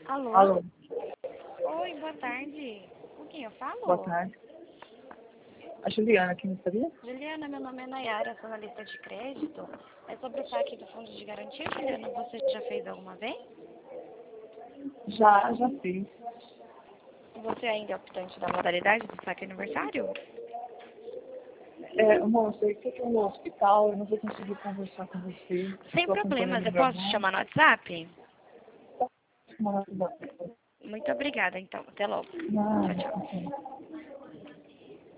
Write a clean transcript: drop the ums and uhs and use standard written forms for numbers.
Alô? Alô, Oi, boa tarde. Com quem eu falo? boa tarde. A Juliana aqui, não sabia? Juliana, meu nome é Nayara, sou analista de crédito. É sobre o saque do fundo de garantia, Juliana. Você já fez alguma vez? Já fiz. Você ainda é optante da modalidade do saque aniversário? Moça, eu estou no hospital, eu não vou conseguir conversar com você. Sem Estou problemas, acompanhando eu meu posso te irmão. chamar no WhatsApp? Não, Muito obrigada, então. Até logo. Tchau, não, tchau. não.